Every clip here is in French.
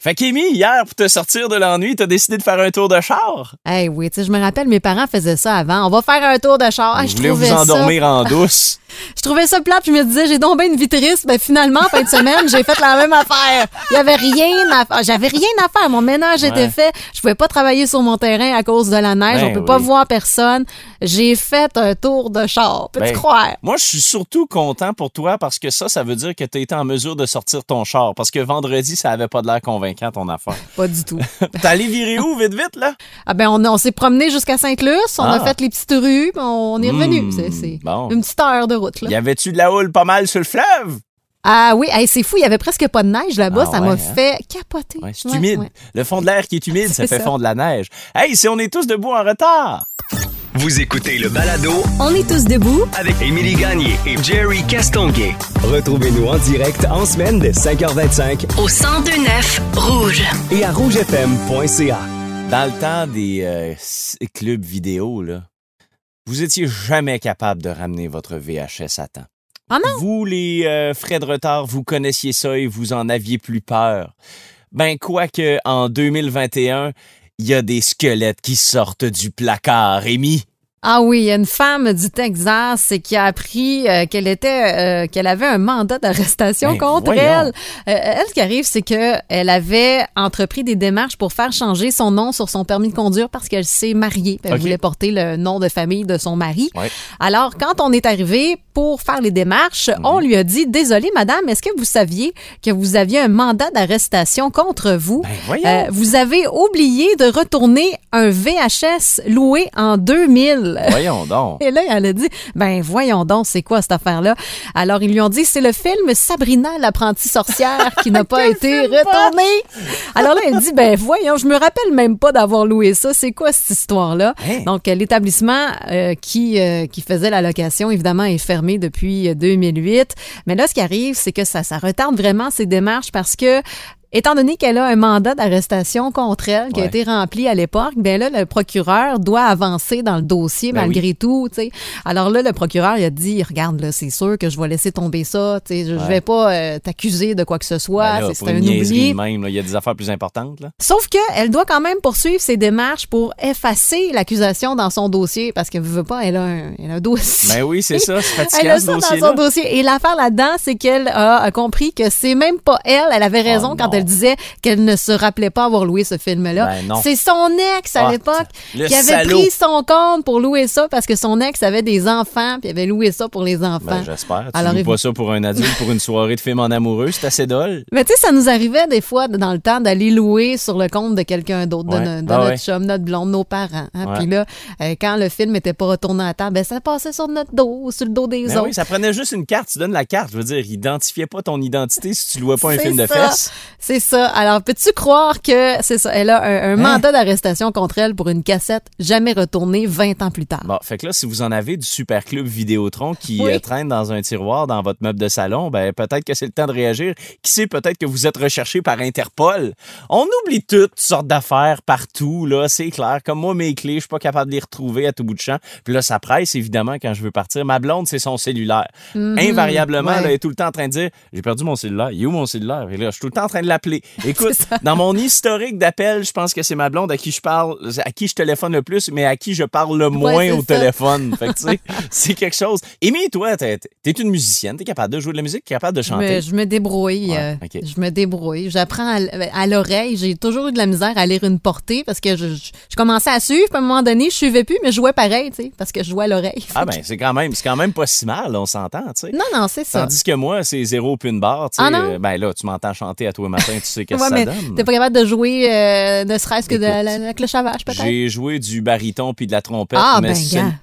Fait qu'Amy, hier, pour te sortir de l'ennui, t'as décidé de faire un tour de char. Eh oui, tu sais, je me rappelle, mes parents faisaient ça avant. On va faire un tour de char. Vous voulez vous endormir en douce. Je trouvais ça plate, je me disais, j'ai donc bien une vie triste. Ben finalement, en fin de semaine, j'ai fait la même affaire. Il y avait rien à faire. J'avais rien à faire. Mon ménage était fait. Je pouvais pas travailler sur mon terrain à cause de la neige. On peut pas voir personne. J'ai fait un tour de char. Peux-tu croire? Moi, je suis surtout content pour toi parce que ça veut dire que tu as été en mesure de sortir ton char. Parce que vendredi, ça avait pas de l'air convaincant, ton affaire. Pas du tout. T'es allé virer où, vite, là? Ah ben, on s'est promené jusqu'à Sainte-Luce. On a fait les petites rues. On est revenu. C'est bon. une petite heure de route, là. Y avait-tu de la houle pas mal sur le fleuve? Ah oui, hey, c'est fou, il y avait presque pas de neige là-bas, ça m'a fait capoter. Ouais, c'est humide. Ouais. Le fond de l'air qui est humide, ça fait fondre la neige. Hey, si on est tous debout en retard! Vous écoutez le balado On est tous debout avec Émilie Gagné et Jerry Castonguay. Retrouvez-nous en direct en semaine dès 5h25 au 102.9 Rouge et à rougefm.ca. Dans le temps des clubs vidéo, là, vous étiez jamais capable de ramener votre VHS à temps. Ah non? Vous, les frais de retard, vous connaissiez ça et vous en aviez plus peur. Ben, quoique, en 2021, il y a des squelettes qui sortent du placard, Amy. Ah oui, il y a une femme du Texas qui a appris qu'elle avait un mandat d'arrestation contre elle. Elle, ce qui arrive, c'est que elle avait entrepris des démarches pour faire changer son nom sur son permis de conduire parce qu'elle s'est mariée. Elle voulait porter le nom de famille de son mari. Ouais. Alors, quand on est arrivé pour faire les démarches, on lui a dit, désolé, madame, est-ce que vous saviez que vous aviez un mandat d'arrestation contre vous? Vous avez oublié de retourner un VHS loué en 2000. Voyons donc. Et là, elle a dit, voyons donc, c'est quoi cette affaire-là? Alors, ils lui ont dit, c'est le film Sabrina, l'apprentie sorcière qui n'a pas été retourné. Alors là, elle dit, voyons, je me rappelle même pas d'avoir loué ça. C'est quoi cette histoire-là? Hein? Donc, l'établissement qui faisait la location, évidemment, est fermé depuis 2008. Mais là, ce qui arrive, c'est que ça retarde vraiment ces démarches parce que étant donné qu'elle a un mandat d'arrestation contre elle qui a été rempli à l'époque, ben là, le procureur doit avancer dans le dossier malgré tout, tu sais. Alors là, le procureur, il a dit, regarde, là, c'est sûr que je vais laisser tomber ça, tu sais, je vais pas t'accuser de quoi que ce soit, c'est un oubli. Même, il y a des affaires plus importantes, là. Sauf que elle doit quand même poursuivre ses démarches pour effacer l'accusation dans son dossier parce qu'elle veut pas, elle a un dossier. Ben oui, c'est ça, c'est fatigant, elle a ça dans son dossier. Et l'affaire là-dedans, c'est qu'elle a compris que c'est même pas elle avait raison quand elle disait qu'elle ne se rappelait pas avoir loué ce film-là. C'est son ex à l'époque qui avait pris son compte pour louer ça parce que son ex avait des enfants puis avait loué ça pour les enfants. J'espère. Tu loues pas ça pour un adulte pour une soirée de film en amoureux, c'est assez dole. Mais tu sais, ça nous arrivait des fois dans le temps d'aller louer sur le compte de quelqu'un d'autre, de notre chum, notre blonde, nos parents. Hein? Puis là, quand le film n'était pas retourné à table, ça passait sur notre dos, sur le dos des autres. Oui, ça prenait juste une carte. Tu donnes la carte. Je veux dire, il identifiait pas ton identité si tu louais pas un film de fesses. C'est ça. Alors, peux-tu croire que c'est ça? Elle a un mandat d'arrestation contre elle pour une cassette jamais retournée 20 ans plus tard. Bon, fait que là, si vous en avez du Super Club Vidéotron qui traîne dans un tiroir dans votre meuble de salon, peut-être que c'est le temps de réagir. Qui sait, peut-être que vous êtes recherché par Interpol. On oublie toutes sortes d'affaires partout, là, c'est clair. Comme moi, mes clés, je suis pas capable de les retrouver à tout bout de champ. Puis là, ça presse, évidemment, quand je veux partir. Ma blonde, c'est son cellulaire. Invariablement, elle est tout le temps en train de dire, j'ai perdu mon cellulaire. Il est où mon cellulaire? Et là, je suis tout le temps en train de l'appeler. Écoute, dans mon historique d'appel, je pense que c'est ma blonde à qui je parle, à qui je téléphone le plus, mais à qui je parle le moins au téléphone. Fait que tu sais, c'est quelque chose. Amy, toi, t'es une musicienne, t'es capable de jouer de la musique, t'es capable de chanter. Je me débrouille. Je me débrouille. J'apprends à l'oreille. J'ai toujours eu de la misère à lire une portée parce que je commençais à suivre, puis à un moment donné, je suivais plus, mais je jouais pareil, tu sais, parce que je jouais à l'oreille. C'est quand même pas si mal, on s'entend, tu sais. Non, c'est ça. Tandis que moi, c'est zéro puis une barre, tu sais. Là, tu m'entends chanter à tous les matins, tu sais qu'est-ce que ça donne. T'es pas capable de jouer ne serait-ce que de la cloche à vache, peut-être? J'ai joué du baryton puis de la trompette. Mais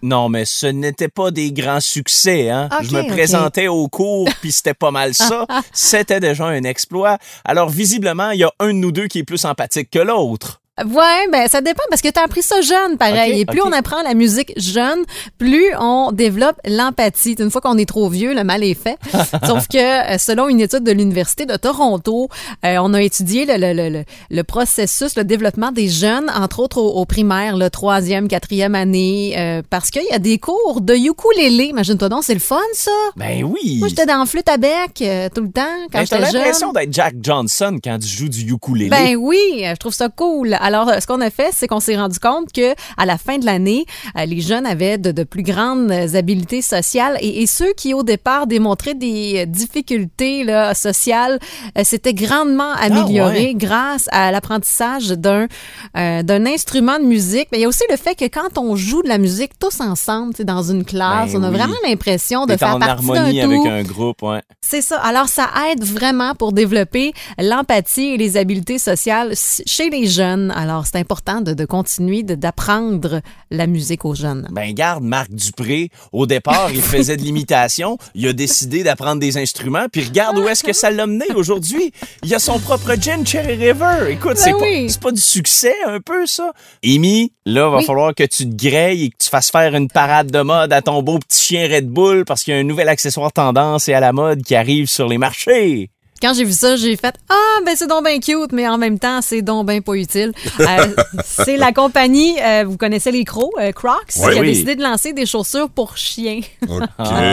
ce n'était pas des grands succès, hein. Je me présentais au cours puis c'était pas mal ça. C'était déjà un exploit. Alors, visiblement, il y a un de nous deux qui est plus empathique que l'autre. Ouais, ben ça dépend parce que t'as appris ça jeune, pareil. Okay, et plus on apprend la musique jeune, plus on développe l'empathie. Une fois qu'on est trop vieux, le mal est fait. Sauf que selon une étude de l'Université de Toronto, on a étudié le processus, le développement des jeunes, entre autres au primaire, le 3e, 4e année, parce qu'il y a des cours de ukulélé. Imagine-toi donc, c'est le fun, ça. Ben oui. Moi, j'étais dans la flûte à bec tout le temps quand j'étais jeune. T'as l'impression d'être Jack Johnson quand tu joues du ukulélé. Ben oui, je trouve ça cool. Alors, ce qu'on a fait, c'est qu'on s'est rendu compte que à la fin de l'année, les jeunes avaient de plus grandes habiletés sociales et ceux qui, au départ, démontraient des difficultés là, sociales, s'étaient grandement améliorés grâce à l'apprentissage d'un instrument de musique. Mais il y a aussi le fait que quand on joue de la musique tous ensemble, dans une classe, on a vraiment l'impression de faire partie d'un tout. En harmonie avec un groupe, ouais. C'est ça. Alors, ça aide vraiment pour développer l'empathie et les habiletés sociales chez les jeunes. Alors, c'est important de continuer d'apprendre la musique aux jeunes. Ben, garde Marc Dupré. Au départ, il faisait de l'imitation. Il a décidé d'apprendre des instruments. Puis regarde où est-ce que ça l'a mené aujourd'hui. Il a son propre gin Cherry River. Écoute, c'est pas du succès un peu, ça? Amy, là, va falloir que tu te grêles et que tu fasses faire une parade de mode à ton beau petit chien Red Bull parce qu'il y a un nouvel accessoire tendance et à la mode qui arrive sur les marchés. Quand j'ai vu ça, j'ai fait « Ah, ben c'est donc bien cute, mais en même temps, c'est donc bien pas utile. » C'est la compagnie, vous connaissez les Crocs, Crocs, qui a décidé de lancer des chaussures pour chiens. OK.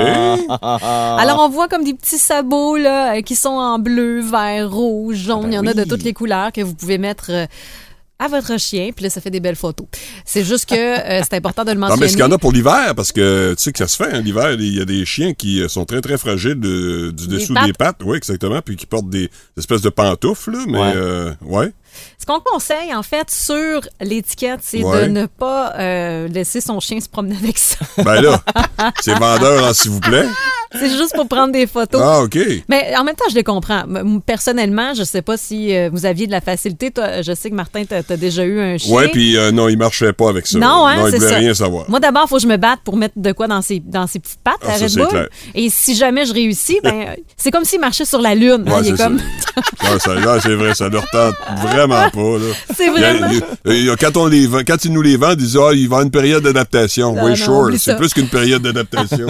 Alors, on voit comme des petits sabots là, qui sont en bleu, vert, rouge, jaune. Il y en a de toutes les couleurs que vous pouvez mettre... à votre chien, puis là, ça fait des belles photos. C'est juste que c'est important de le mentionner. Non, mais est-ce qu'il y en a pour l'hiver? Parce que tu sais que ça se fait, hein, l'hiver, il y a des chiens qui sont très, très fragiles du dessous des pattes. Oui, exactement, puis qui portent des espèces de pantoufles, là, mais ouais. Ce qu'on conseille, en fait, sur l'étiquette, c'est de ne pas laisser son chien se promener avec ça. Ben là, c'est vendeur, hein, s'il vous plaît. C'est juste pour prendre des photos. Ah, OK. Mais en même temps, je les comprends. Personnellement, je sais pas si vous aviez de la facilité. Toi, je sais que Martin, t'as déjà eu un chien. Oui, puis non, il marchait pas avec ça. Non, hein, non, il voulait rien savoir. Moi, d'abord, il faut que je me batte pour mettre de quoi dans ses petites pattes à Red Bull. Clair. Et si jamais je réussis, ben c'est comme s'il marchait sur la Lune. Ouais, il est comme... là, c'est vrai, ça ne retente vraiment pas. Là. C'est vraiment... Quand ils nous les vendent, ils disent « Ah, il va y avoir une période d'adaptation. » Oui, sure. C'est plus qu'une période d'adaptation.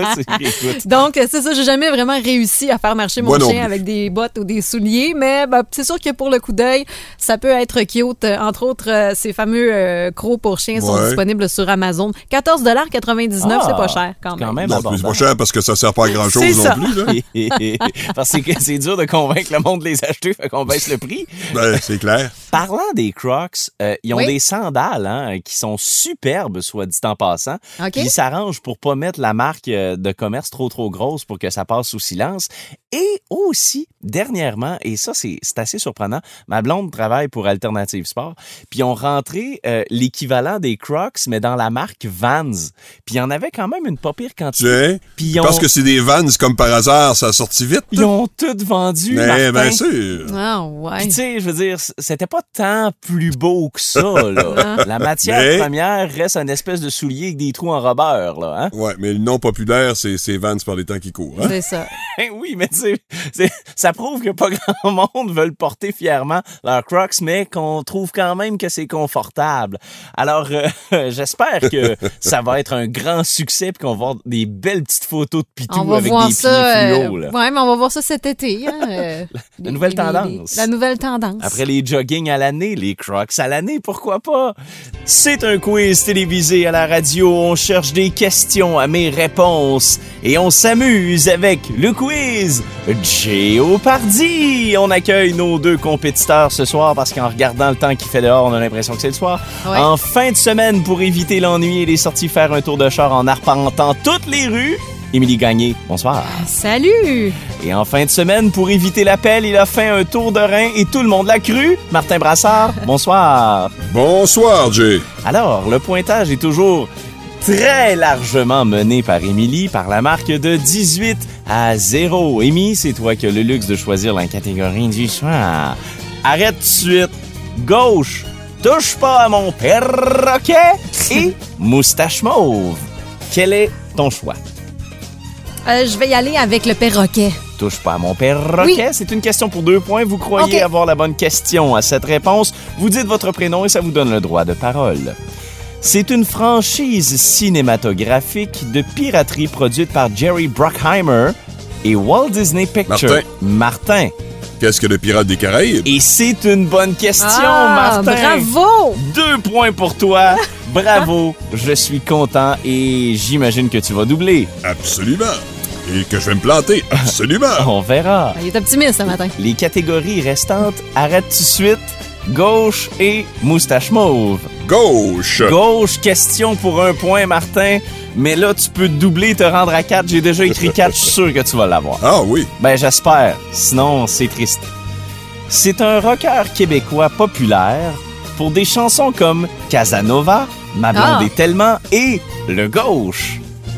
Donc, c'est ça, j'ai jamais vraiment réussi à faire marcher mon chien avec des bottes ou des souliers, mais c'est sûr que pour le coup d'œil, ça peut être cute. Entre autres, ces fameux crocs pour chiens sont disponibles sur Amazon. 14,99 $, c'est pas cher quand même. Non, c'est pas cher parce que ça sert pas à grand-chose non plus. Là. Parce que c'est dur de convaincre le monde de les acheter, fait qu'on baisse le prix. Ben, c'est clair. Parlant des Crocs, ils ont des sandales qui sont superbes, soit dit en passant. Puis ils s'arrangent pour pas mettre la marque de commerce trop grosse pour que ça passe sous silence. Et aussi, dernièrement, et ça, c'est assez surprenant, ma blonde travaille pour Alternative Sport, puis ils ont rentré l'équivalent des Crocs, mais dans la marque Vans. Puis il y en avait quand même une pas pire quantité. Parce que c'est des Vans, comme par hasard, ça a sorti vite. Ils ont toutes vendu, mais bien sûr. Ah, ouais. Puis tu sais, je veux dire, c'était pas tant plus beau que ça, là. La matière première reste une espèce de soulier avec des trous en rubber, là. Hein? Ouais, mais le nom populaire, c'est Vans par les temps qui courent. Hein? C'est ça. Oui, mais tu sais, ça prouve que pas grand monde veut porter fièrement leurs Crocs, mais qu'on trouve quand même que c'est confortable. Alors, j'espère que ça va être un grand succès et qu'on va voir des belles petites photos de Pitou avec des pieds fluo. Oui, mais on va voir ça cet été. Hein, la nouvelle tendance. La nouvelle tendance. Après les jogging à l'année, les Crocs à l'année, pourquoi pas? C'est un quiz télévisé à la radio. On cherche des questions à mes réponses et on s'amuse avec le quiz Jeopardy! On accueille nos deux compétiteurs ce soir parce qu'en regardant le temps qu'il fait dehors, on a l'impression que c'est le soir. Ouais. En fin de semaine, pour éviter l'ennui, il est sorti faire un tour de char en arpentant toutes les rues. Émilie Gagné, bonsoir. Salut! Et en fin de semaine, pour éviter l'appel, il a fait un tour de rein et tout le monde l'a cru. Martin Brassard, bonsoir. Bonsoir, Jay. Alors, le pointage est toujours très largement mené par Émilie par la marque de 18-0. Émilie, c'est toi qui as le luxe de choisir la catégorie du soir. Arrête tout de suite. Gauche, touche pas à mon perroquet et moustache mauve. Quel est ton choix? Je vais y aller avec le perroquet. Touche pas à mon perroquet. Oui. C'est une question pour 2 points. Vous croyez OK. avoir la bonne question à cette réponse. Vous dites votre prénom et ça vous donne le droit de parole. C'est une franchise cinématographique de piraterie produite par Jerry Bruckheimer et Walt Disney Pictures. Martin. Qu'est-ce que le Pirate des Caraïbes? Et c'est une bonne question, Ah, Martin. bravo! 2 points pour toi. Bravo. Je suis content et j'imagine que tu vas doubler. Absolument. Et que je vais me planter. Absolument. On verra. Il est optimiste ce matin. Les catégories restantes, arrête tout de suite, gauche et moustache mauve. Gauche. Gauche, question pour 1 point, Martin. Mais là, tu peux doubler et te rendre à 4. J'ai déjà écrit 4, je suis sûr que tu vas l'avoir. Ah oui. Ben, j'espère. Sinon, c'est triste. C'est un rocker québécois populaire pour des chansons comme Casanova, Ma blonde est tellement et Le Gauche.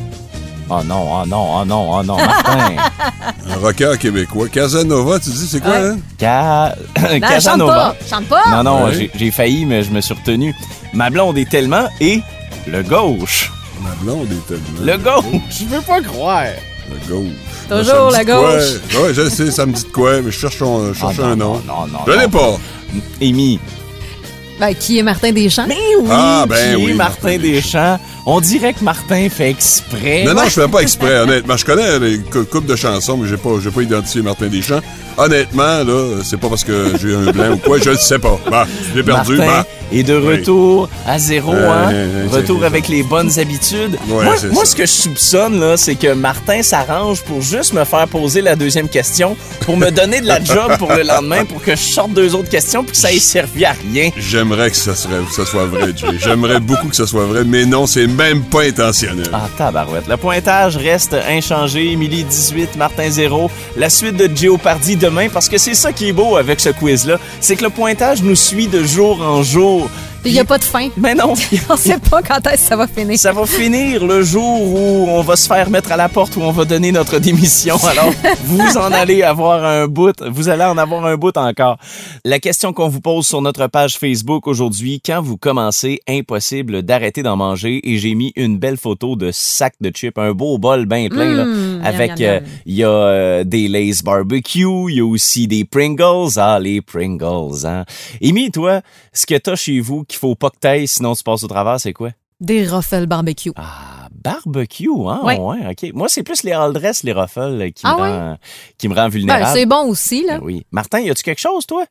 Oh non, oh non, oh non, oh non, Martin. Un rocker québécois. Casanova, tu dis, c'est quoi, Ouais. hein? Ben, Casanova. Chante pas! Non, non, Ouais. j'ai failli, mais je me suis retenu. Ma blonde est tellement et Le Gauche. Ma blonde est tellement. Le Gauche, je veux pas croire. Le gauche. Toujours Ça me la dit de quoi? gauche. Ouais, je sais, ça me dit de quoi, mais je cherche un nom. Non, non, Je l'ai pas. Amy. Ben, qui est Martin Deschamps? Mais oui, Ah, ben qui est oui, Martin Martin Deschamps. On dirait que Martin fait exprès. Non, non, je fais pas exprès, honnêtement. Je connais les couples de chansons, mais j'ai pas identifié Martin Deschamps. Honnêtement, là, c'est pas parce que j'ai un blanc ou quoi, je le sais pas. Bah, je l'ai perdu, Martin bah. est de retour à zéro, hein? Retour c'est- avec les bonnes habitudes. Ouais, moi, c'est moi, ça. ce que je soupçonne, là, c'est que Martin s'arrange pour juste me faire poser la deuxième question, pour me donner de la job pour le lendemain, pour que je sorte 2 autres questions, puis que ça ait servi à rien. J'aimerais que ça soit vrai, Jay. J'aimerais beaucoup que ça soit vrai, mais non, c'est même pas intentionnel. Ah, tabarouette. Le pointage reste inchangé. Émilie 18, Martin 0. La suite de Jeopardy demain, parce que c'est ça qui est beau avec ce quiz-là, c'est que le pointage nous suit de jour en jour. Il n'y a pas de fin. Mais non, On sait pas quand est-ce que ça va finir. ça va finir le jour où on va se faire mettre à la porte, où on va donner notre démission. Alors, vous en allez avoir un bout. Vous allez en avoir un bout encore. La question qu'on vous pose sur notre page Facebook aujourd'hui, quand vous commencez, impossible d'arrêter d'en manger. Et j'ai mis une belle photo de sac de chips, un beau bol bien plein, là, avec, miam, miam. il y a des Lay's Barbecue, il y a aussi des Pringles. Ah, les Pringles, hein. Amy, toi, ce que t'as chez vous qu'il faut pas que t'ailles, sinon tu passes au travers, c'est quoi? Des Ruffles barbecue. Ah, barbecue, hein? Ouais. Ouais, OK. Moi, c'est plus les all dress, les ruffles qui me rend Ben, vulnérable. c'est bon aussi, là. Ben oui. Martin, y a-tu quelque chose, toi?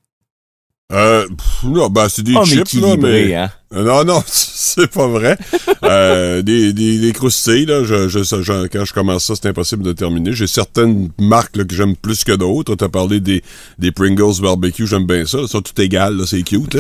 Non, ben, c'est des Homme chips, là, équilibré, mais... hein? Non, c'est pas vrai. Des croustilles, là, quand je commence ça, c'est impossible de terminer. J'ai certaines marques là, que j'aime plus que d'autres. T'as parlé des Pringles barbecue, j'aime bien ça. Ça, tout égal, là, c'est cute.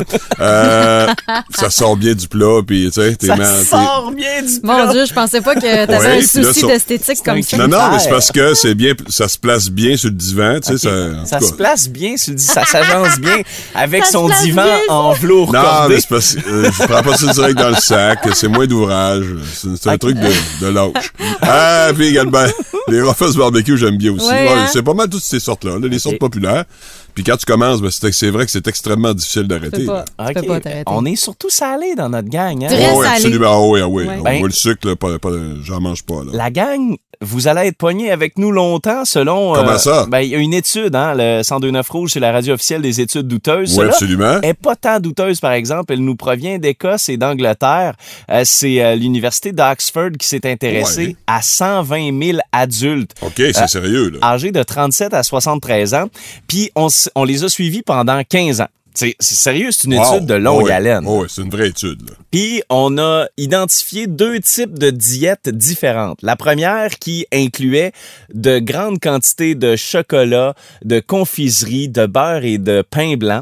Là. Ça sort bien du plat, puis tu sais, Ça sort bien du Mon plat. Dieu, je pensais pas que t'avais Ouais, un puis là, souci sur- d'esthétique comme ça. Non, mais c'est parce que c'est bien, ça se place bien sur le divan, tu sais, OK. en Ça tout se cas. place bien, ça s'agence bien avec Ça son se place divan bien, ça. en velours Non, cordé. mais c'est parce que je prends pas ça direct dans le sac, c'est moins d'ouvrage, c'est un truc de lâche. Ah, puis également, les Ruffles barbecue, j'aime bien aussi. Ouais, Ouais, hein? c'est pas mal toutes ces sortes-là, là, les sortes populaires. Puis quand tu commences, ben, c'est vrai que c'est extrêmement difficile d'arrêter. Tu peux là. pas, tu peux OK. pas t'arrêter. On est surtout salé dans notre gang, hein? Très Oh, oui, salé. absolument. Ah oui, ah oui. Ouais. On Ben- voit le sucre, là, j'en mange pas. Là. La gang, vous allez être pognés avec nous longtemps selon... Comment ça? Ben, il y a une étude, hein, le 102.9 Rouge, c'est la radio officielle des études douteuses. Oui, Cela absolument. est pas tant douteuse, par exemple. Elle nous provient d'Écosse et d'Angleterre. C'est l'université d'Oxford qui s'est intéressée Ouais. à 120 000 adultes OK, c'est sérieux, là. âgés de 37 à 73 ans. Puis on les a suivis pendant 15 ans. C'est sérieux, c'est une Wow. étude de longue Ouais. haleine. Oui, c'est une vraie étude. Là. Puis, on a identifié 2 types de diètes différentes. La première qui incluait de grandes quantités de chocolat, de confiserie, de beurre et de pain blanc,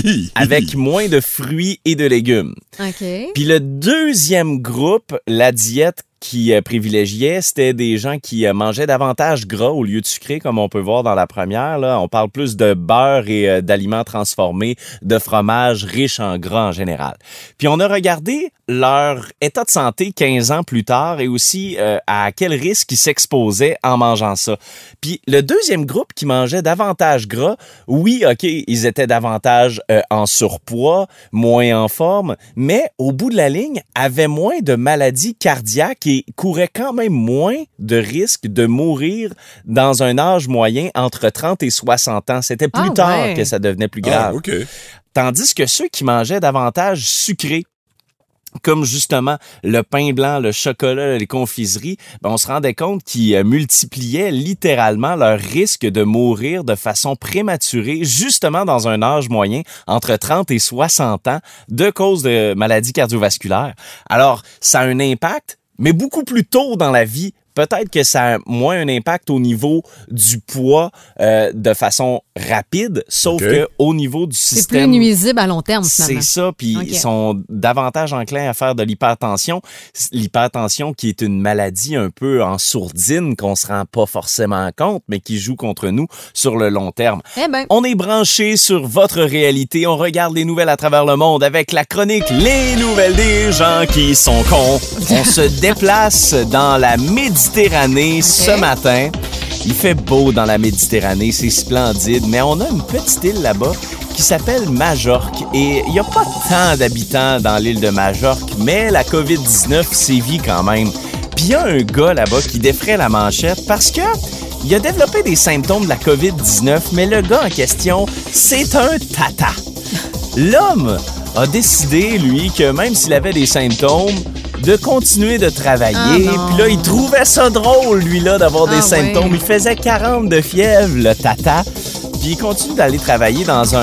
avec moins de fruits et de légumes. OK. Puis le deuxième groupe, la diète qui privilégiait, c'était des gens qui mangeaient davantage gras au lieu de sucré, comme on peut voir dans la première. Là. On parle plus de beurre et d'aliments transformés, de fromage riche en gras en général. Puis on a regardé leur état de santé 15 ans plus tard et aussi à quel risque ils s'exposaient en mangeant ça. Puis le deuxième groupe qui mangeait davantage gras, oui, OK, ils étaient davantage en surpoids, moins en forme, mais au bout de la ligne, avaient moins de maladies cardiaques et qui couraient quand même moins de risques de mourir dans un âge moyen entre 30 et 60 ans. C'était plus tard que ça devenait plus grave. Ah, OK. Tandis que ceux qui mangeaient davantage sucré, comme justement le pain blanc, le chocolat, les confiseries, on se rendait compte qu'ils multipliaient littéralement leur risque de mourir de façon prématurée, justement dans un âge moyen entre 30 et 60 ans, de cause de maladies cardiovasculaires. Alors, ça a un impact, mais beaucoup plus tôt dans la vie. Peut-être que ça a moins un impact au niveau du poids de façon rapide, sauf que au niveau du système... C'est plus nuisible à long terme, finalement. C'est ça, puis ils sont davantage enclins à faire de l'hypertension. L'hypertension qui est une maladie un peu en sourdine qu'on se rend pas forcément compte, mais qui joue contre nous sur le long terme. Eh ben. On est branché sur votre réalité. On regarde les nouvelles à travers le monde avec la chronique Les nouvelles des gens qui sont cons. On se déplace dans la Méditerranée ce matin. Il fait beau dans la Méditerranée, c'est splendide, mais on a une petite île là-bas qui s'appelle Majorque. Et il n'y a pas tant d'habitants dans l'île de Majorque, mais la COVID-19 sévit quand même. Puis il y a un gars là-bas qui défraie la manchette parce que il a développé des symptômes de la COVID-19, mais le gars en question, c'est un tata. L'homme a décidé, lui, que même s'il avait des symptômes, de continuer de travailler. Puis là, il trouvait ça drôle, lui, là, d'avoir des symptômes. Il faisait 40 de fièvre, le tata. Puis il continue d'aller travailler dans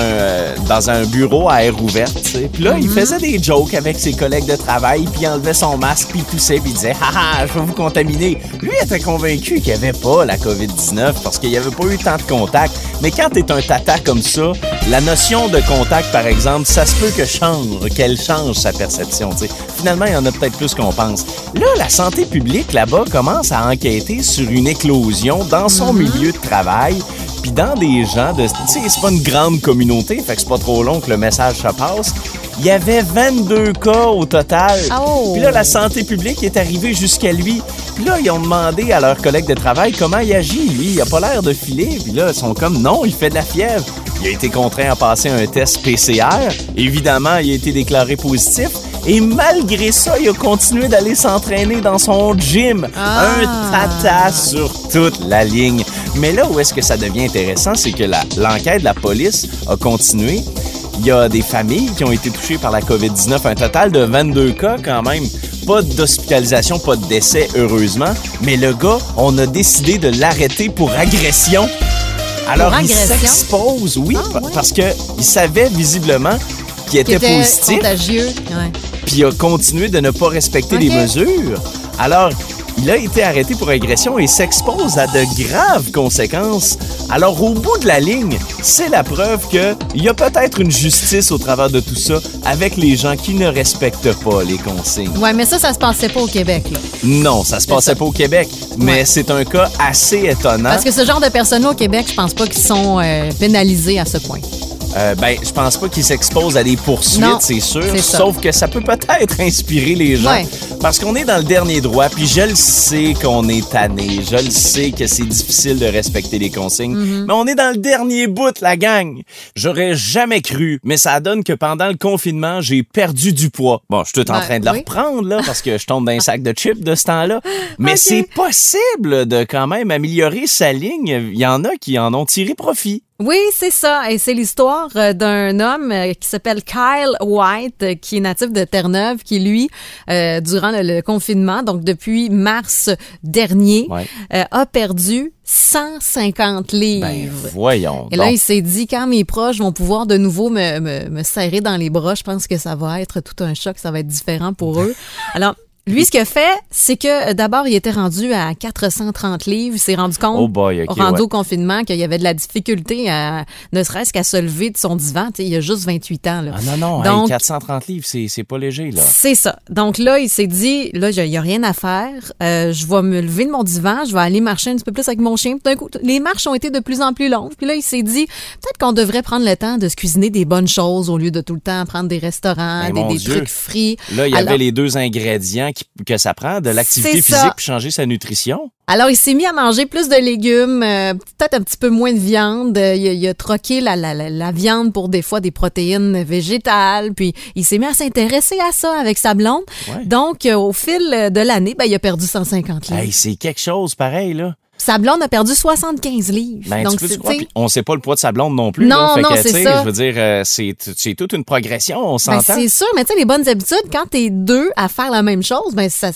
un bureau à air ouverte, tu sais. Puis là, il faisait des jokes avec ses collègues de travail, puis il enlevait son masque, puis il toussait, puis il disait « Haha, je vais vous contaminer ». Lui était convaincu qu'il n'y avait pas la COVID-19 parce qu'il n'y avait pas eu tant de contacts. Mais quand t'es un tata comme ça, la notion de contact, par exemple, ça se peut qu'elle change sa perception, tu sais. Finalement, il y en a peut-être plus qu'on pense. Là, la santé publique, là-bas, commence à enquêter sur une éclosion dans son milieu de travail. Puis dans des gens de... Tu sais, c'est pas une grande communauté, fait que c'est pas trop long que le message se passe. Il y avait 22 cas au total. Oh. Puis là, la santé publique est arrivée jusqu'à lui. Puis là, ils ont demandé à leurs collègues de travail comment il agit. Lui, il a pas l'air de filer. Puis là, ils sont comme, non, il fait de la fièvre. Il a été contraint à passer un test PCR. Évidemment, il a été déclaré positif. Et malgré ça, il a continué d'aller s'entraîner dans son gym. Un tata sur toute la ligne. Mais là où est-ce que ça devient intéressant, c'est que l'enquête de la police a continué. Il y a des familles qui ont été touchées par la COVID-19, un total de 22 cas quand même. Pas d'hospitalisation, pas de décès, heureusement. Mais le gars, on a décidé de l'arrêter pour agression. Alors, il s'expose, parce qu'il savait visiblement qu'il était positif. Contagieux. Ouais. Puis il a continué de ne pas respecter les mesures. Alors, il a été arrêté pour agression et s'expose à de graves conséquences. Alors, au bout de la ligne, c'est la preuve qu'il y a peut-être une justice au travers de tout ça avec les gens qui ne respectent pas les consignes. Ouais, mais ça se passait pas au Québec, là. Non, ça se passait pas au Québec, mais c'est un cas assez étonnant. Parce que ce genre de personnes-là au Québec, je pense pas qu'ils sont pénalisés à ce point. Je pense pas qu'ils s'exposent à des poursuites, c'est sûr. Sauf que ça peut peut-être inspirer les gens. Ouais. Parce qu'on est dans le dernier droit, puis je le sais qu'on est tanné. Je le sais que c'est difficile de respecter les consignes. Mais on est dans le dernier bout, la gang. J'aurais jamais cru, mais ça donne que pendant le confinement, j'ai perdu du poids. Bon, je suis tout en train de le reprendre, là, parce que je tombe dans un sac de chips de ce temps-là. Mais c'est possible de quand même améliorer sa ligne. Il y en a qui en ont tiré profit. Oui, c'est ça. Et c'est l'histoire d'un homme qui s'appelle Kyle White, qui est natif de Terre-Neuve, qui, lui, durant le confinement, donc depuis mars dernier, a perdu 150 livres. Ben, voyons. Et là, il s'est dit, quand mes proches vont pouvoir de nouveau me serrer dans les bras, je pense que ça va être tout un choc, ça va être différent pour eux. Alors, lui, ce qu'il a fait, c'est que d'abord, il était rendu à 430 livres. Il s'est rendu compte, au confinement, qu'il y avait de la difficulté ne serait-ce qu'à se lever de son divan. Il y a juste 28 ans. Là. Ah non, donc, 430 livres, c'est pas léger. Là. C'est ça. Donc là, il s'est dit, là, il n'y a rien à faire. Je vais me lever de mon divan, je vais aller marcher un petit peu plus avec mon chien. Puis d'un coup, les marches ont été de plus en plus longues. Puis là, il s'est dit, peut-être qu'on devrait prendre le temps de se cuisiner des bonnes choses au lieu de tout le temps prendre des restaurants, des trucs frits. Là, il y avait les deux ingrédients que ça prend, de l'activité C'est ça. physique pour changer sa nutrition. Alors, il s'est mis à manger plus de légumes, peut-être un petit peu moins de viande. Il a troqué la viande pour des fois des protéines végétales. Puis, il s'est mis à s'intéresser à ça avec sa blonde. Ouais. Donc, au fil de l'année, il a perdu 150 livres. Hey, c'est quelque chose pareil, là. Sa blonde a perdu 75 livres. Ben, Donc, tu peux c'est, croire, tu sais, puis on sait pas le poids de sa blonde non plus. Non, là. Fait non, que, c'est tu sais, ça. Je veux dire, c'est toute une progression, on ben, s'entend. c'est sûr, mais tu sais, les bonnes habitudes, quand t'es deux à faire la même chose,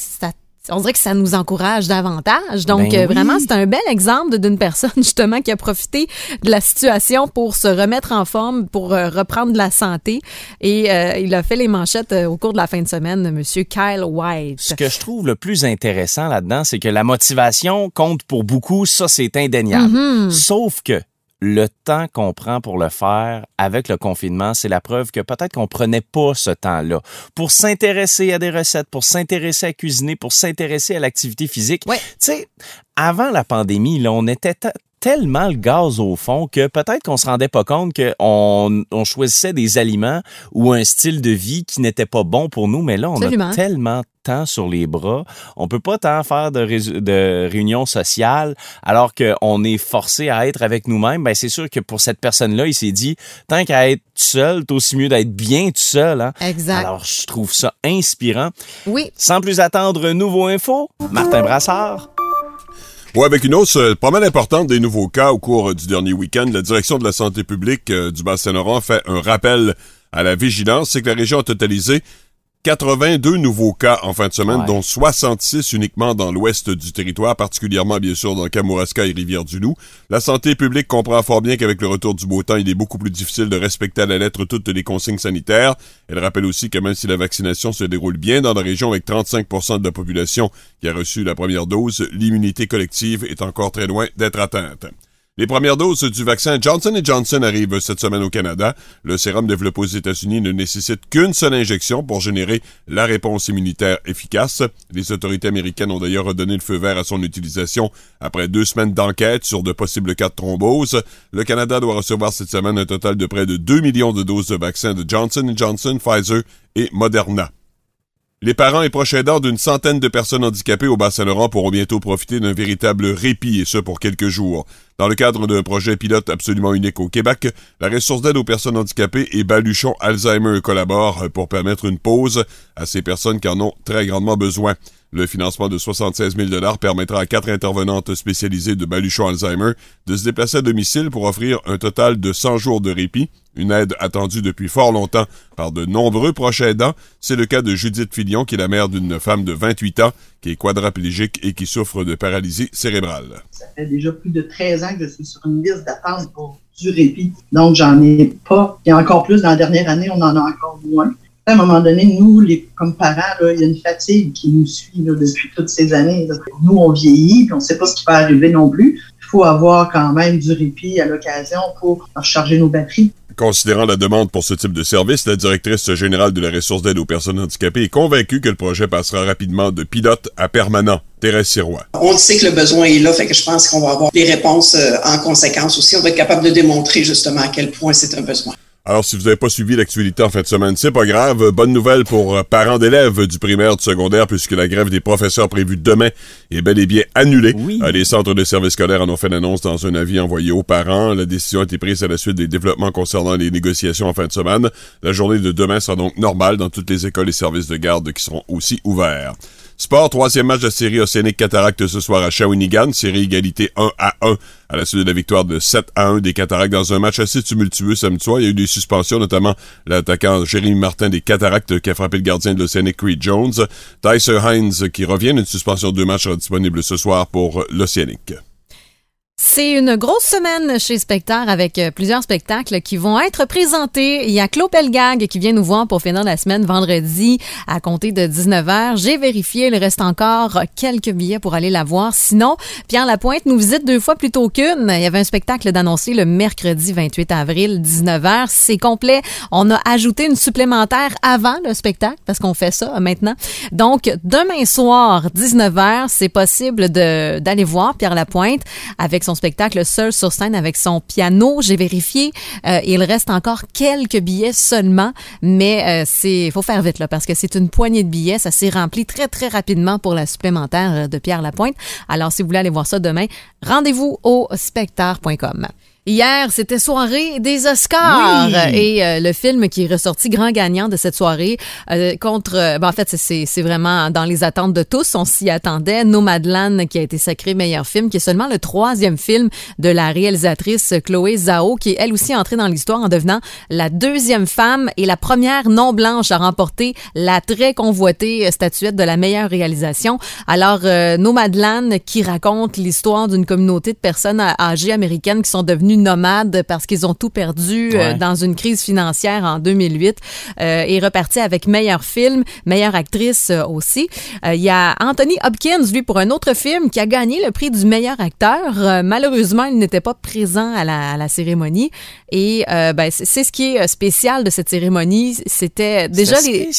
on dirait que ça nous encourage davantage. Donc, Ben oui. vraiment, c'est un bel exemple d'une personne, justement, qui a profité de la situation pour se remettre en forme, pour reprendre de la santé. Et il a fait les manchettes au cours de la fin de semaine, Monsieur Kyle White. Ce que je trouve le plus intéressant là-dedans, c'est que la motivation compte pour beaucoup, ça c'est indéniable. Mm-hmm. Sauf que le temps qu'on prend pour le faire avec le confinement, c'est la preuve que peut-être qu'on prenait pas ce temps-là pour s'intéresser à des recettes, pour s'intéresser à cuisiner, pour s'intéresser à l'activité physique. Ouais. Tu sais, avant la pandémie, là, on était tellement le gaz au fond que peut-être qu'on se rendait pas compte qu'on choisissait des aliments ou un style de vie qui n'était pas bon pour nous, mais là, on Absolument. a tellement de temps sur les bras. On peut pas tant faire de réunions sociales alors qu'on est forcé à être avec nous-mêmes. Ben, c'est sûr que pour cette personne-là, il s'est dit, tant qu'à être tout seul, c'est aussi mieux d'être bien tout seul. Hein? Exact. Alors, je trouve ça inspirant. Oui. Sans plus attendre, nouveau info, Martin Brassard. Oui, avec une hausse pas mal importante des nouveaux cas au cours du dernier week-end, la direction de la santé publique du Bas-Saint-Laurent fait un rappel à la vigilance. C'est que la région a totalisé 82 nouveaux cas en fin de semaine, Ouais. dont 66 uniquement dans l'ouest du territoire, particulièrement bien sûr dans Kamouraska et Rivière-du-Loup. La santé publique comprend fort bien qu'avec le retour du beau temps, il est beaucoup plus difficile de respecter à la lettre toutes les consignes sanitaires. Elle rappelle aussi que même si la vaccination se déroule bien dans la région avec 35% de la population qui a reçu la première dose, l'immunité collective est encore très loin d'être atteinte. Les premières doses du vaccin Johnson & Johnson arrivent cette semaine au Canada. Le sérum développé aux États-Unis ne nécessite qu'une seule injection pour générer la réponse immunitaire efficace. Les autorités américaines ont d'ailleurs redonné le feu vert à son utilisation après 2 semaines d'enquête sur de possibles cas de thrombose. Le Canada doit recevoir cette semaine un total de près de 2 millions de doses de vaccins de Johnson & Johnson, Pfizer et Moderna. Les parents et proches aidants d'une centaine de personnes handicapées au Bas-Saint-Laurent pourront bientôt profiter d'un véritable répit, et ce pour quelques jours. Dans le cadre d'un projet pilote absolument unique au Québec, la ressource d'aide aux personnes handicapées et Baluchon Alzheimer collaborent pour permettre une pause à ces personnes qui en ont très grandement besoin. Le financement de 76 000 $ permettra à 4 intervenantes spécialisées de Baluchon Alzheimer de se déplacer à domicile pour offrir un total de 100 jours de répit, une aide attendue depuis fort longtemps par de nombreux proches aidants. C'est le cas de Judith Filion, qui est la mère d'une femme de 28 ans, qui est quadraplégique et qui souffre de paralysie cérébrale. Ça fait déjà plus de 13 ans que je suis sur une liste d'attente pour du répit. Donc, j'en ai pas. Et encore plus, dans la dernière année, on en a encore moins. À un moment donné, nous, comme parents, là, il y a une fatigue qui nous suit là, depuis toutes ces années. Là. Nous, on vieillit, puis on ne sait pas ce qui va arriver non plus. Il faut avoir quand même du répit à l'occasion pour recharger nos batteries. Considérant la demande pour ce type de service, la directrice générale de la ressource d'aide aux personnes handicapées est convaincue que le projet passera rapidement de pilote à permanent. Thérèse Sirois. On sait que le besoin est là, fait que je pense qu'on va avoir des réponses en conséquence aussi. On va être capable de démontrer justement à quel point c'est un besoin. Alors, si vous n'avez pas suivi l'actualité en fin de semaine, c'est pas grave. Bonne nouvelle pour parents d'élèves du primaire, du secondaire, puisque la grève des professeurs prévue demain est bel et bien annulée. Oui. Les centres de services scolaires en ont fait l'annonce dans un avis envoyé aux parents. La décision a été prise à la suite des développements concernant les négociations en fin de semaine. La journée de demain sera donc normale dans toutes les écoles et services de garde qui seront aussi ouverts. Sport, 3e match de la série Océanique Cataractes ce soir à Shawinigan, série égalité 1-1 à la suite de la victoire de 7-1 des Cataractes dans un match assez tumultueux samedi soir. Il y a eu des suspensions, notamment l'attaquant Jérémy Martin des Cataractes qui a frappé le gardien de l'Océanique Creed Jones. Tyser Hines qui revient, une suspension de 2 matchs sera disponible ce soir pour l'Océanique. C'est une grosse semaine chez Spectacle avec plusieurs spectacles qui vont être présentés. Il y a Claude Pelgag qui vient nous voir pour finir la semaine vendredi à compter de 19h. J'ai vérifié, il reste encore quelques billets pour aller la voir. Sinon, Pierre Lapointe nous visite 2 fois plutôt qu'une. Il y avait un spectacle d'annoncé le mercredi 28 avril, 19h. C'est complet. On a ajouté une supplémentaire avant le spectacle parce qu'on fait ça maintenant. Donc, demain soir, 19h, c'est possible d'aller voir Pierre Lapointe avec avec son spectacle Seul sur scène avec son piano. J'ai vérifié, il reste encore quelques billets seulement, mais faut faire vite là parce que c'est une poignée de billets. Ça s'est rempli très, très rapidement pour la supplémentaire de Pierre Lapointe. Alors, si vous voulez aller voir ça demain, rendez-vous au spectacle.com. Hier, c'était soirée des Oscars et le film qui est ressorti grand gagnant de cette soirée en fait, c'est vraiment dans les attentes de tous. On s'y attendait. Nomadland qui a été sacré meilleur film, qui est seulement le 3e film de la réalisatrice Chloé Zhao, qui est elle aussi entrée dans l'histoire en devenant la 2e femme et la première non blanche à remporter la très convoitée statuette de la meilleure réalisation. Alors, Nomadland qui raconte l'histoire d'une communauté de personnes âgées américaines qui sont devenues nomades parce qu'ils ont tout perdu dans une crise financière en 2008 est reparti avec meilleur film, meilleure actrice aussi. Il y a Anthony Hopkins, lui, pour un autre film qui a gagné le prix du meilleur acteur. Malheureusement, il n'était pas présent à la cérémonie et c'est ce qui est spécial de cette cérémonie. C'était déjà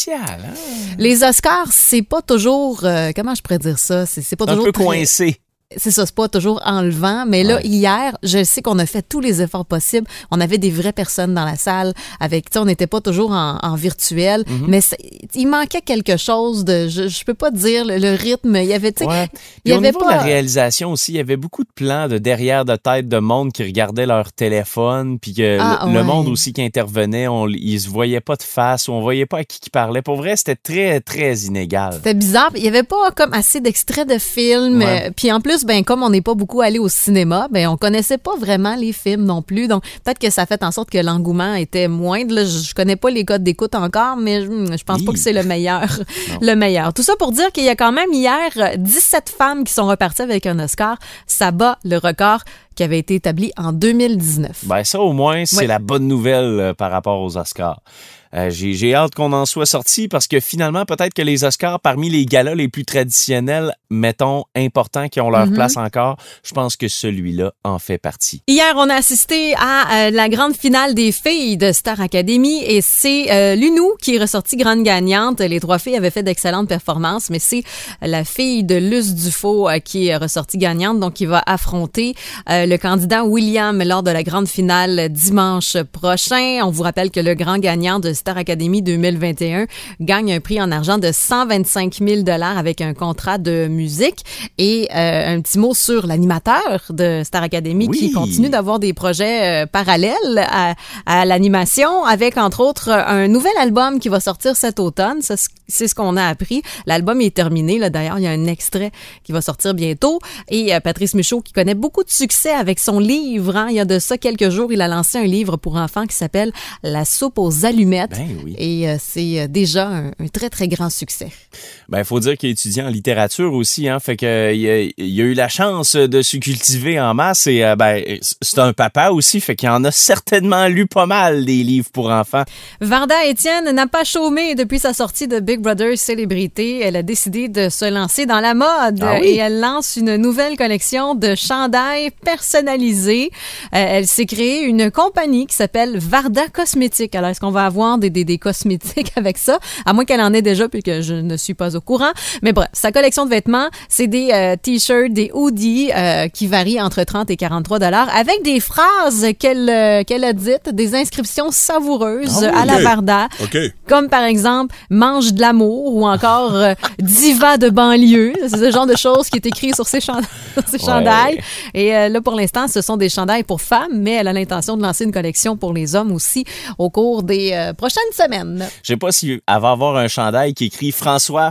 les Oscars, c'est pas toujours comment je pourrais dire ça, c'est pas toujours un peu coincé. C'est ça, c'est pas toujours enlevant, mais là, hier, je sais qu'on a fait tous les efforts possibles. On avait des vraies personnes dans la salle avec, tu sais, on n'était pas toujours en virtuel, mais il manquait quelque chose de, je peux pas dire le rythme. Il y avait, tu sais, il y avait au niveau de la réalisation aussi, il y avait beaucoup de plans de derrière de tête de monde qui regardaient leur téléphone, puis que le monde aussi qui intervenait, ils se voyaient pas de face, ou on voyait pas à qui parlait. Pour vrai, c'était très, très inégal. C'était bizarre. Il y avait pas comme assez d'extraits de films, puis en plus, comme on n'est pas beaucoup allé au cinéma, on connaissait pas vraiment les films non plus. Donc, peut-être que ça fait en sorte que l'engouement était moindre. Là, je connais pas les codes d'écoute encore, mais je pense pas que c'est le meilleur. Le meilleur. Tout ça pour dire qu'il y a quand même hier 17 femmes qui sont reparties avec un Oscar. Ça bat le record qui avait été établi en 2019. Ça, au moins, c'est la bonne nouvelle par rapport aux Oscars. J'ai hâte qu'on en soit sorti parce que finalement, peut-être que les Oscars, parmi les galas les plus traditionnels, mettons, importants, qui ont leur place encore, je pense que celui-là en fait partie. Hier, on a assisté à la grande finale des filles de Star Academy et c'est Lunou qui est ressortie grande gagnante. Les 3 filles avaient fait d'excellentes performances, mais c'est la fille de Luce Dufault qui est ressortie gagnante, donc qui va affronter le candidat William lors de la grande finale dimanche prochain. On vous rappelle que le grand gagnant de Star Academy 2021 gagne un prix en argent de 125 000 $ avec un contrat de musique. Et un petit mot sur l'animateur de Star Academy qui continue d'avoir des projets parallèles à l'animation avec, entre autres, un nouvel album qui va sortir cet automne. Ça, c'est ce qu'on a appris. L'album est terminé. Là, d'ailleurs, il y a un extrait qui va sortir bientôt. Et Patrice Michaud, qui connaît beaucoup de succès avec son livre. Il y a de ça quelques jours, il a lancé un livre pour enfants qui s'appelle La soupe aux allumettes. Et c'est déjà un très, très grand succès. Il faut dire qu'il est étudiant en littérature aussi, hein. Fait que il a eu la chance de se cultiver en masse et c'est un papa aussi, fait qu'il en a certainement lu pas mal des livres pour enfants. Varda Étienne n'a pas chômé depuis sa sortie de Big Brother Célébrité. Elle a décidé de se lancer dans la mode et elle lance une nouvelle collection de chandails personnalisés. Elle s'est créée une compagnie qui s'appelle Varda Cosmétiques. Alors, est-ce qu'on va avoir des cosmétiques avec ça? À moins qu'elle en ait déjà puis que je ne suis pas au courant. Mais bref, sa collection de vêtements, c'est des t-shirts, des hoodies qui varient entre 30 et 43 $ avec des phrases qu'elle a dites, des inscriptions savoureuses à la Varda. Comme par exemple, mange de l'amour ou encore diva de banlieue. C'est ce genre de choses qui est écrit sur ses chandails. Et là, pour l'instant, ce sont des chandails pour femmes, mais elle a l'intention de lancer une collection pour les hommes aussi au cours des prochaines semaine. Je sais pas si elle va avoir un chandail qui écrit François,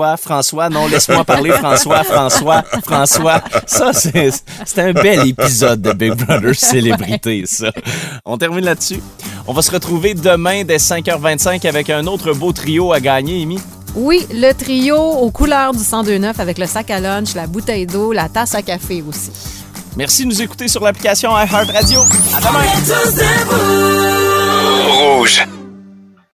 non, laisse-moi parler, François. Ça, c'est un bel épisode de Big Brother Célébrité, ça. On termine là-dessus. On va se retrouver demain dès 5h25 avec un autre beau trio à gagner, Amy. Oui, le trio aux couleurs du 102.9 avec le sac à lunch, la bouteille d'eau, la tasse à café aussi. Merci de nous écouter sur l'application iHeartRadio. À demain! Rouge.